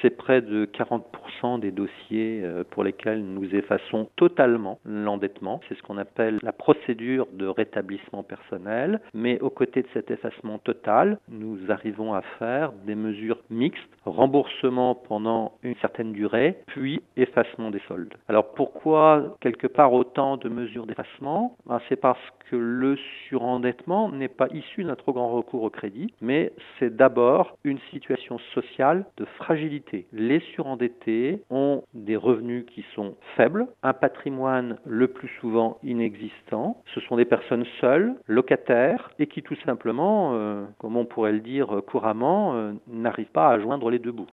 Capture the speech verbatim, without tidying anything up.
C'est près de quarante pour cent des dossiers pour lesquels nous effaçons totalement l'endettement. C'est ce qu'on appelle la procédure de rétablissement personnel. Mais aux côtés de cet effacement total, nous arrivons à faire des mesures mixtes, remboursement pendant une certaine durée, puis effacement des soldes. Alors pourquoi quelque part autant de mesures d'effacement ? Ben, c'est parce que le surendettement n'est pas issu d'un trop grand recours au crédit, mais c'est d'abord une situation sociale de fragilité. Les surendettés ont des revenus qui sont faibles, un patrimoine le plus souvent inexistant. Ce sont des personnes seules, locataires, et qui tout simplement, euh, comme on pourrait le dire couramment, euh, n'arrivent pas à joindre les deux bouts.